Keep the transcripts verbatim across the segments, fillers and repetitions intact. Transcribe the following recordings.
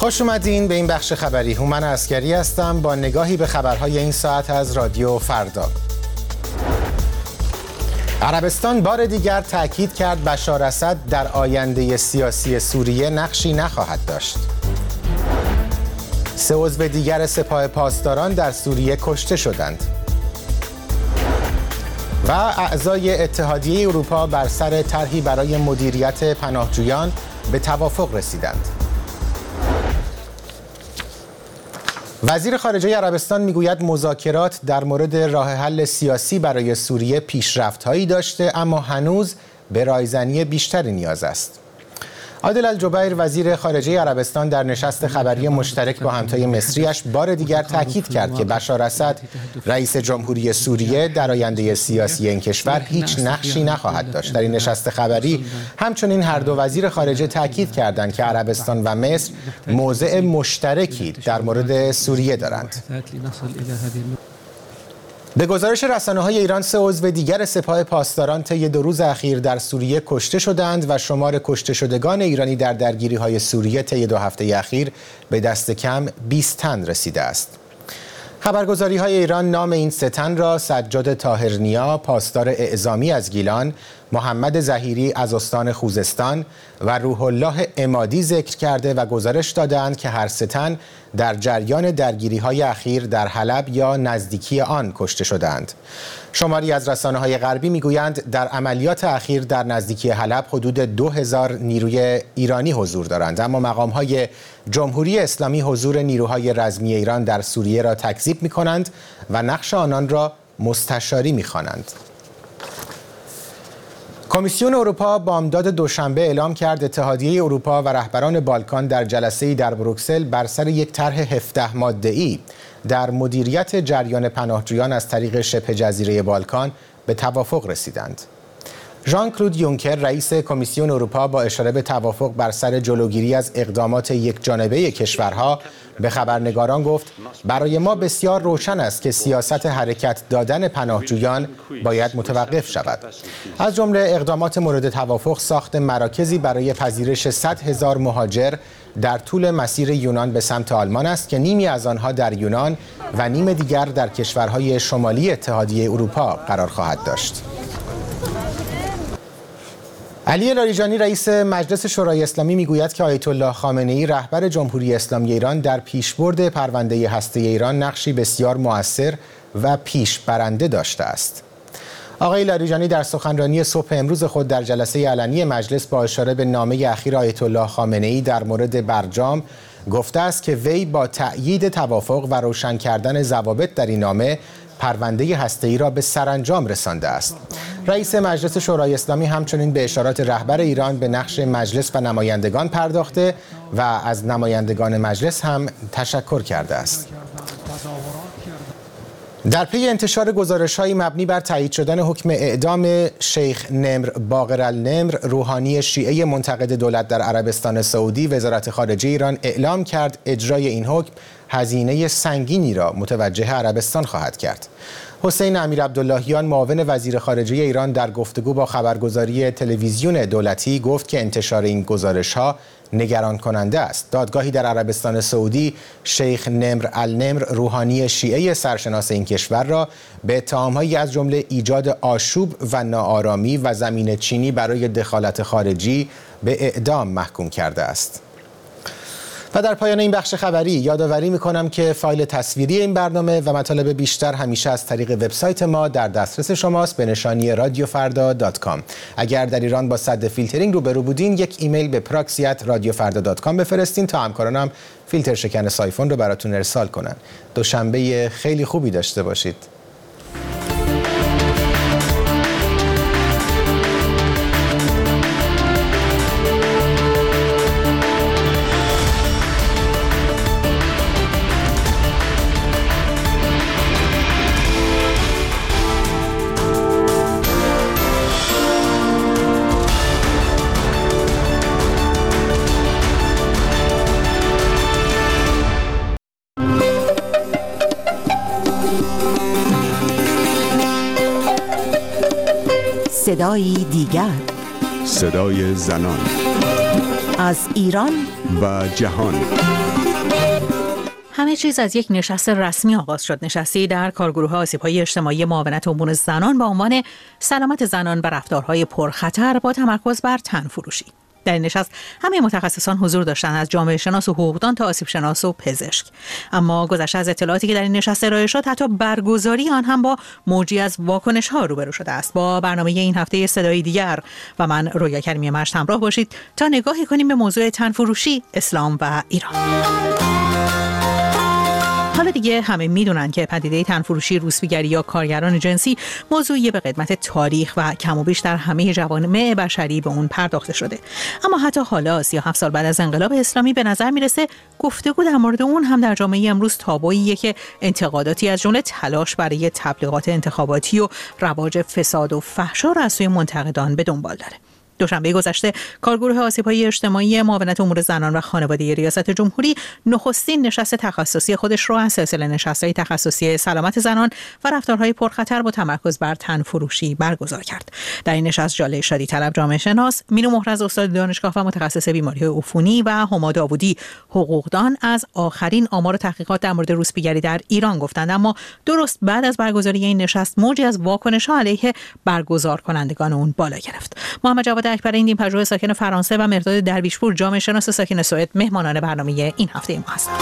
خوش اومدین به این بخش خبری. هومن عسکری هستم با نگاهی به خبرهای این ساعت از رادیو فردا. عربستان بار دیگر تأکید کرد بشار اسد در آینده سیاسی سوریه نقشی نخواهد داشت. سه عضو دیگر سپاه پاسداران در سوریه کشته شدند. و اعضای اتحادیه اروپا بر سر طرحی برای مدیریت پناهجویان به توافق رسیدند. وزیر خارجه عربستان میگوید مذاکرات در مورد راه حل سیاسی برای سوریه پیشرفت‌هایی داشته، اما هنوز به رایزنی بیشتری نیاز است. عادل الجبیر وزیر خارجه عربستان در نشست خبری مشترک با همتای مصریش بار دیگر تاکید کرد که بشار اسد رئیس جمهوری سوریه در آینده سیاسی این کشور هیچ نقشی نخواهد داشت. در این نشست خبری همچنین هر دو وزیر خارجه تاکید کردند که عربستان و مصر موضع مشترکی در مورد سوریه دارند. به گزارش رسانه‌های ایران سه عضو دیگر سپاه پاسداران طی دو روز اخیر در سوریه کشته شدند و شمار کشته شدگان ایرانی در درگیری‌های سوریه طی دو هفته اخیر به دست کم بیست تن رسیده است. خبرگزاری‌های ایران نام این سه تن را سجاد طاهرنیا، پاسدار اعزامی از گیلان، محمد ظهیری از استان خوزستان و روح الله عمادی ذکر کرده و گزارش دادند که هر سه تن در جریان درگیری‌های اخیر در حلب یا نزدیکی آن کشته شدند. شماری از رسانه‌های غربی می‌گویند در عملیات اخیر در نزدیکی حلب حدود دو هزار نیروی ایرانی حضور دارند، اما مقام‌های جمهوری اسلامی حضور نیروهای رزمی ایران در سوریه را تکذیب می‌کنند و نقش آنان را مستشاری می‌خوانند. کمیسیون اروپا بامداد دوشنبه اعلام کرد اتحادیه اروپا و رهبران بالکان در جلسه‌ای در بروکسل بر سر یک طرح هفده ماده‌ای در مدیریت جریان پناهجویان از طریق شبه جزیره بالکان به توافق رسیدند. ژان کلود یونکر رئیس کمیسیون اروپا با اشاره به توافق بر سر جلوگیری از اقدامات یکجانبه کشورها به خبرنگاران گفت برای ما بسیار روشن است که سیاست حرکت دادن پناهجویان باید متوقف شود. از جمله اقدامات مورد توافق ساخت مراکزی برای پذیرش صد هزار مهاجر در طول مسیر یونان به سمت آلمان است که نیمی از آنها در یونان و نیم دیگر در کشورهای شمالی اتحادیه اروپا قرار خواهد داشت. علی لاریجانی رئیس مجلس شورای اسلامی میگوید که آیت الله خامنه‌ای رهبر جمهوری اسلامی ایران در پیشبرد پرونده هسته ایران نقشی بسیار مؤثر و پیشبرنده داشته است. آقای لاریجانی در سخنرانی صبح امروز خود در جلسه علنی مجلس با اشاره به نامه اخیر آیت الله خامنه‌ای در مورد برجام گفته است که وی با تأیید توافق و روشن کردن ضوابط در این نامه پرونده هسته‌ای را به سرانجام رسانده است. رئیس مجلس شورای اسلامی همچنین به اشارات رهبر ایران به نقش مجلس و نمایندگان پرداخته و از نمایندگان مجلس هم تشکر کرده است. در پی انتشار گزارش‌های مبنی بر تایید شدن حکم اعدام شیخ نمر باقر النمر، روحانی شیعه منتقد دولت در عربستان سعودی، وزارت خارجه ایران اعلام کرد اجرای این حکم هزینه سنگینی را متوجه عربستان خواهد کرد. حسین امیرعبداللهیان معاون وزیر خارجه ایران در گفتگو با خبرگزاری تلویزیون دولتی گفت که انتشار این گزارش‌ها نگران کننده است. دادگاهی در عربستان سعودی شیخ نمر النمر، روحانی شیعه سرشناس این کشور را به اتهام‌هایی از جمله ایجاد آشوب و ناآرامی و زمین چینی برای دخالت خارجی به اعدام محکوم کرده است. و در پایان این بخش خبری یادآوری می‌کنم که فایل تصویری این برنامه و مطالب بیشتر همیشه از طریق وبسایت ما در دسترس شماست به نشانی رادیو فردا دات کام. اگر در ایران با سد فیلترینگ روبرو بودین یک ایمیل به پراکسی ات رادیو فردا دات کام بفرستین تا همکارانم فیلتر شکن سایفون رو براتون ارسال کنن. دوشنبه خیلی خوبی داشته باشید. صدایی دیگر، صدای زنان. از ایران و جهان. همه چیز از یک نشست رسمی آغاز شد. نشستی در کارگروه آسیب‌های اجتماعی معاونت امور زنان با عنوان سلامت زنان و رفتارهای پرخطر با تمرکز بر تن‌فروشی. در این نشست همه متخصصان حضور داشتند، از جامعه شناس و حقوقدان تا آسیب شناس و پزشک. اما گذشته از اطلاعاتی که در این نشست ارائه شد، حتی برگزاری آن هم با موجی از واکنش‌ها روبرو شده است. با برنامه این هفته صدای دیگر و من رویا کریمی مشت همراه باشید تا نگاهی کنیم به موضوع تن‌فروشی، اسلام و ایران. حالا دیگه همه میدونن که پدیده تن‌فروشی، روسپیگری یا کارگران جنسی موضوعی به قدمت تاریخ و کم و بیش در همه جوامع بشری به اون پرداخته شده. اما حتی حالا سی و هفت سال بعد از انقلاب اسلامی به نظر میرسه گفتگو در مورد اون هم در جامعه امروز تابوییه که انتقاداتی از جمله تلاش برای تبلیغات انتخاباتی و رواج فساد و فحشا را از سوی منتقدان به دنبال داره. دوشنبه گذشته کارگروه آسیب‌های اجتماعی معاونت امور زنان و خانواده ریاست جمهوری نخستین نشست تخصصی خودش را از سلسله نشست‌های تخصصی سلامت زنان و رفتارهای پرخطر با تمرکز بر تن‌فروشی برگزار کرد. در این نشست جاله شادی طلب جامعه شناس، مینو محرز استاد دانشگاه و متخصص بیماری‌های عفونی و هما داوودی حقوقدان از آخرین آمار تحقیقات در مورد روسپیگری در ایران گفتند. اما درست بعد از برگزاری این نشست موجی از واکنش‌ها علیه برگزار کنندگان اون بالا گرفت. محمد جواد اکبر این پژوه ساکن فرانسه و مرداد درویشپور جامعه شناس ساکن سوئد مهمانان برنامه این هفته ما هستند.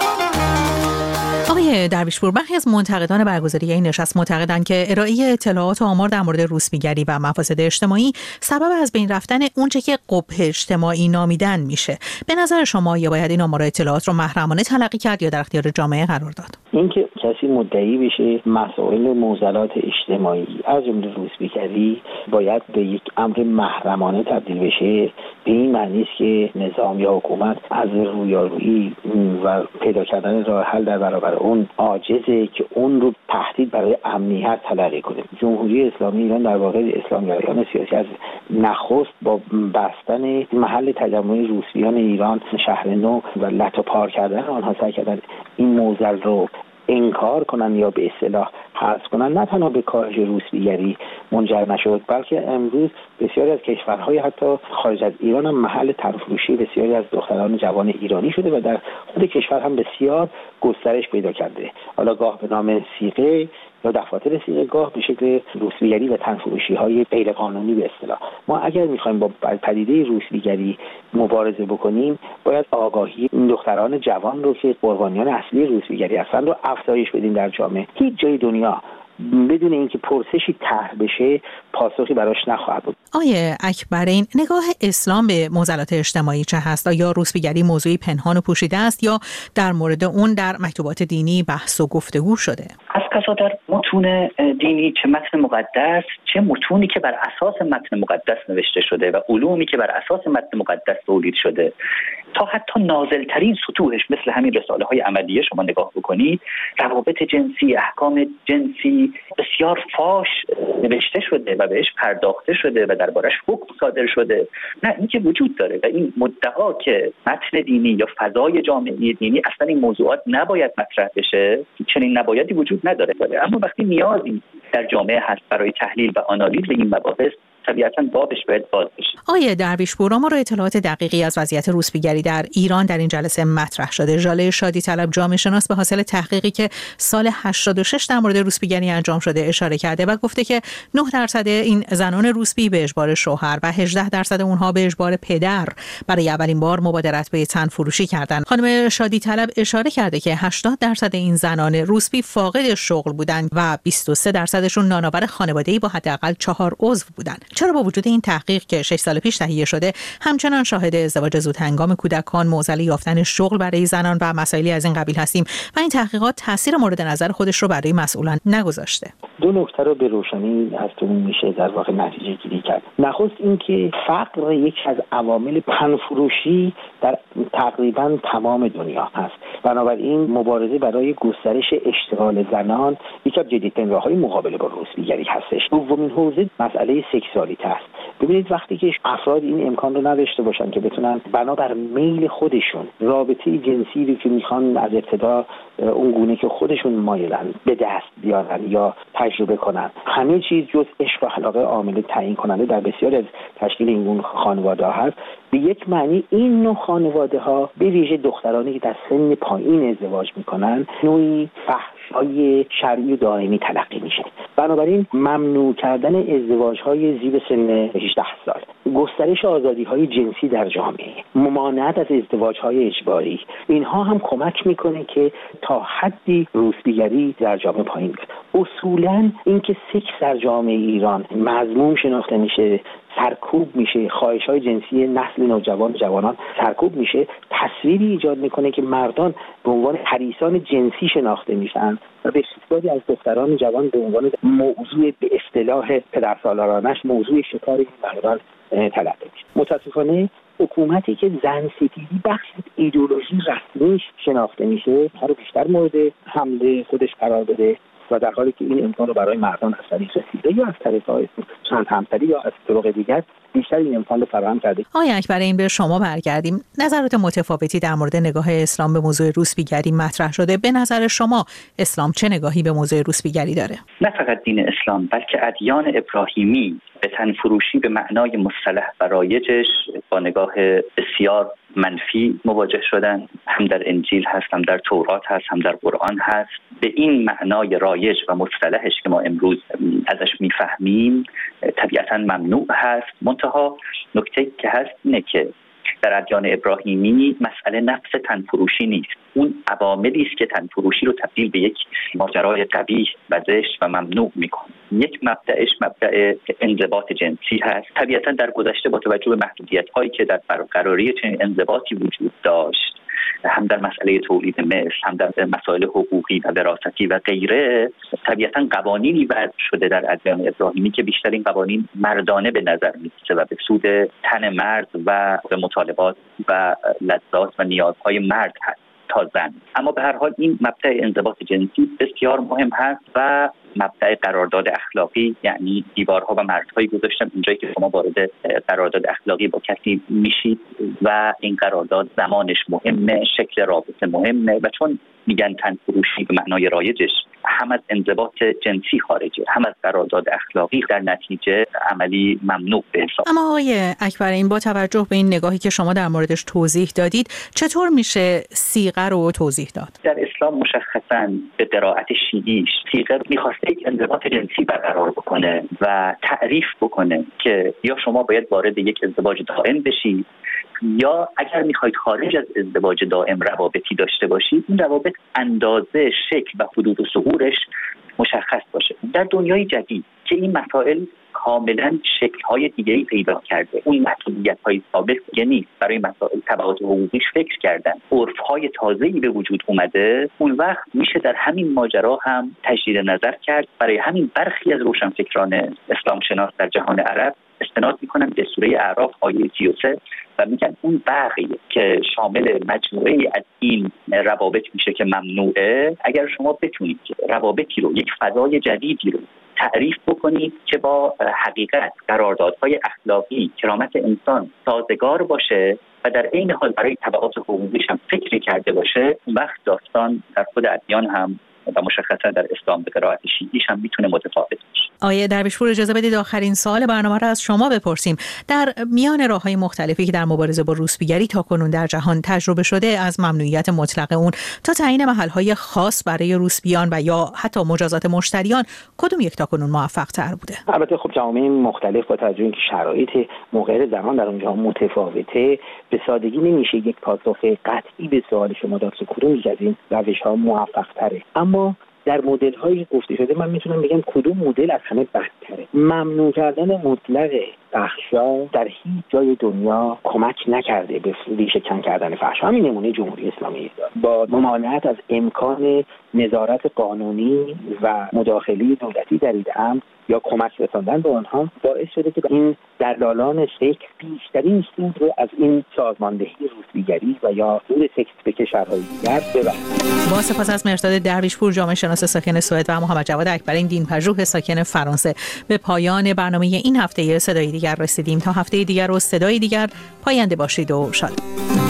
آقای درویشپور، برخی از منتقدان برگزاری این نشست معتقدند که ارائه اطلاعات و آمار در مورد روسپیگری و مفاسد اجتماعی سبب از بین رفتن اونچه که قبح اجتماعی نامیدن میشه. به نظر شما یا باید این آمار و اطلاعات رو محرمانه تلقی کرد یا در اختیار جامعه قرار داد؟ اینکه کسی مدعی بشه مسائل معضلات اجتماعی از جمله روسپیگری باید به یک امر محرمانه تبدیل بشه، به این معنی است که نظام یا حکومت از رویارویی و پیدا کردن راه حل در برابر اون عاجزه که اون رو تهدید برای امنیت تلقی کنه. جمهوری اسلامی ایران در واقع اسلامیان سیاسی از نخست با بستن محل تجمع روسپیان ایران شهر نو و لطو پار کردن آنها سعی کردن این معضل رو انکار کنن یا به اصطلاح حذف کنن. نه تنها به کاهش روسپیگری منجر نشد، بلکه امروز بسیاری از کشورهای حتی خارج از ایران هم محل تن‌فروشی بسیاری از دختران جوان ایرانی شده و در خود کشور هم بسیار گسترش پیدا کرده. حالا گاه به نام صیغه یا دفاتر صیغه، گاه به شکل روسپیگری و تن‌فروشی های غیر قانونی به اصطلاح. ما اگر میخوایم با پدیده روسپیگری مبارزه بکنیم، باید آگاهی این دختران جوان رو که قربانیان اصلی روسپیگری هستند رو افزایش بدیم در جامعه. هیچ جای دنیا بدون اینکه پرسشی طرح بشه پاسخی براش نخواهد بود. آیه اکبرین، نگاه اسلام به معضلات اجتماعی چه هست؟ یا روسپیگری موضوعی پنهان و پوشیده است یا در مورد اون در مکتوبات دینی بحث و گفتگو شده؟ از قضا در متون دینی، چه متن مقدس چه متونی که بر اساس متن مقدس نوشته شده و علومی که بر اساس متن مقدس تولید شده، تا حتی نازلترین سطوحش مثل همین رساله های عملیه شما نگاه بکنید، روابط جنسی، احکام جنسی بسیار فاش نوشته شده و بهش پرداخته شده و دربارش حکم صادر شده. نه، این که وجود داره و این مدعا که متن دینی یا فضای جامعه دینی اصلا این موضوعات نباید مطرح بشه، چنین نبایدی وجود نداره. اما وقتی نیازی در جامعه هست برای تحلیل و آنالیز این مباحث، طبیعتاً بابش باید باز بشه. آیه درویشپور، ما را اطلاعات دقیقی از وضعیت روسپیگری در ایران در این جلسه مطرح شده. جاله شادی طلب جامعه شناس به حاصل تحقیقی که سال هشتاد و شش در مورد روسپیگری انجام شده اشاره کرده و گفته که نه درصد این زنان روسپی به اجبار شوهر و هجده درصد اونها به اجبار پدر برای اولین بار مبادرت به تن‌فروشی کردند. خانم شادی طلب اشاره کرده که هشتاد درصد این زنان روسپی فاقد شغل بودند و بیست و سه درصدشون نانآور خانواده‌ای با حداقل چهار عضو بودند. چرا با وجود این تحقیق که شش سال پیش تهیه شده همچنان شاهد ازدواج زودهنگام کودکان، معضل یافتن شغل برای زنان و مسائلی از این قبیل هستیم و این تحقیقات تاثیر مورد نظر خودش رو برای مسئولان نگذاشته؟ دو نکته رو به روشنی از اون میشه در واقع نتیجه گیری کرد. نخست اینکه فقر یکی از عوامل تن‌فروشی در تقریبا تمام دنیا هست. بنابراین مبارزه برای گسترش اشتغال زنان یکی از جدیدترین راه‌های مقابله با روسپیگری هستش. دومین حوزه مسئله سکسوالیته است. ببینید وقتی که افراد این امکان رو نداشته باشن که بتونن بنابر میل خودشون رابطه جنسی رو که میخوان از ابتدا اون گونه که خودشون مایلن به دست بیارن یا تجربه کنن. همه چیز جز عشق و علاقه عامل تعیین کننده در بسیاری از تشکیل این گونه خانواده ها هست. به یک معنی این نوع خانواده ها به ویژه دخترانی که در سن پایین ازدواج میکنن نوعی فحش‌های شرعی و دائمی تلقی میشه. بنابراین ممنوع کردن ازدواج های زیر سن هجده سال، گسترش آزادی های جنسی در جامعه، ممانعت از ازدواج های اجباری، اینها هم کمک میکنه که تا حدی روسبیگری در جامعه پایین بیاد. اصولاً اینکه سکس در جامعه ایران مذموم شناخته میشه، سرکوب میشه، خواهش‌های جنسی نسل نوجوان جوانان سرکوب میشه، تصویری ایجاد میکنه که مردان به عنوان حریصان جنسی شناخته میشن و بسیاری از دختران جوان به عنوان موضوع به اصطلاح پدرسالارانش موضوع شکار این مردان تلقی میشه. متاسفانه حکومتی که زن ستیزی بخش ایدئولوژی رسمیش شناخته میشه هر بیشتر مورد حمله خودش قرار بده و در حالی که این امکان رو برای مردان از طریق رسیده یا از طریق چند همسری یا از طرق دیگر بیشتر این امکان رو فراهم کرده. آقای اکبر، این به شما برگردیم. نظرات متفاوتی در مورد نگاه اسلام به موضوع روسبیگری مطرح شده. به نظر شما اسلام چه نگاهی به موضوع روسبیگری داره؟ نه فقط دین اسلام بلکه ادیان ابراهیمی به تنفروشی به معنای مصطلح و رایجش با نگاه بسیار منفی مواجه شدن. هم در انجیل هست، هم در تورات هست، هم در قرآن هست. به این معنای رایج و مصطلحش که ما امروز ازش میفهمیم طبیعتاً ممنوع هست. منتها نکته که هست اینه که در ادیان ابراهیمی مسئله نفس تنفروشی نیست. اون عواملی است که تنفروشی رو تبدیل به یک ماجرای قبیح و زشت و ممنوع میکنه. یک مبدأش مبدأ انضباط جنسی هست. طبیعتاً در گذشته با توجه به محدودیت‌هایی که در برقراری چنین انضباطی وجود داشت، هم در مسئله تولید مثل، هم در مسائل حقوقی و وراثتی و غیره، طبیعتاً قوانینی وضع شده در ادیان ابراهیمی که بیشتر این قوانین مردانه به نظر می‌رسه و به سود تن مرد و به مطالبات و لذات و نیازهای مرد هست تا زن. اما به هر حال این مبدأ انضباط جنسی بسیار مهم هست و مبدأ قرارداد اخلاقی، یعنی دیوارها و مرزهایی گذاشتن اونجایی که شما وارد قرارداد اخلاقی با کسی میشید و این قرارداد زمانش مهمه، شکل رابطه مهمه و چون میگن تنفروشی به معنای رایجش هم از انضباط جنسی خارجه هم از قرارداد اخلاقی، در نتیجه عملی ممنوع به حساب. اما آقای اکبر، این با توجه به این نگاهی که شما در موردش توضیح دادید چطور میشه صیغه رو توضیح داد؟ در اسلام مشخصاً به قرائت شیعیش صیغه میخواسته یک انضباط جنسی برقرار بکنه و تعریف بکنه که یا شما باید وارد یک ازدواج دائم بشید یا اگر میخواید خارج از ازدواج دائم روابطی داشته باشید این روابط اندازه، شکل و حدود و ظهورش مشخص باشه. در دنیای جدید که این مسائل کاملا شکل‌های دیگه‌ای پیدا کرده، اون محدودیت‌های ثابت دیگه نیست، برای مسائل تبعات حقوقیش فکر کردن، عرف‌های تازه‌ای به وجود اومده، اون وقت میشه در همین ماجرا هم تجدید نظر کرد. برای همین برخی از روشنفکران اسلام شناس در جهان عرب استناد میکنن به سوره اعراف آیه سی و سه و میگن اون بقیه که شامل مجموعه از این روابط میشه که ممنوعه، اگر شما بتونید روابطی رو، یک فضای جدیدی رو تعریف بکنید که با حقیقت، قراردادهای اخلاقی، کرامت انسان سازگار باشه و در عین حال برای تبعات حقوقیش هم فکری کرده باشه، اون وقت داستان در خود ادیان هم و مشخصا در اسلام به قرائت شیعیش هم میتونه متفاوت باشه. آیه درویشپور، اجازه بدید آخرین سوال برنامه را از شما بپرسیم. در میان راه‌های مختلفی که در مبارزه با روسبیگری تاکنون در جهان تجربه شده، از ممنوعیت مطلق اون تا تعیین محل‌های خاص برای روسبیان و یا حتی مجازات مشتریان، کدوم یک تاکنون موفق‌تر بوده؟ البته خب جوامع مختلف با توجه به اینکه شرایط موقعیت زمان در اونجا متفاوته، به سادگی نمیشه یک پاسخ قطعی به سوال شما داد که کدوم یک از این روش‌ها موفق‌تره. اما در مدل‌هایی که گفته شده من میتونم بگم کدوم مدل از همه بهتره. ممنوع کردن مطلق فحشا در هیچ جای دنیا کمک نکرده به ریشه کن کردن فحشا. همین نمونه جمهوری اسلامی با ممانعت از امکان نظارت قانونی و مداخله دولتی در این امر یا کمک رساندن به آنها باعث شده که این دلالان سکس بیشترین سود رو از این سازماندهی روسبیگری و یا سود سکس به کشورهای دیگر ببرند. با سپاس از مهرداد درویشپور، جامعه شناس ساکن سوئد، و محمد جواد اکبرین، دین‌پژوه ساکن فرانسه، به پایان برنامه این هفته صدای دیگر رسیدیم. تا هفته دیگر و صدای دیگر، پاینده باشید و شاد.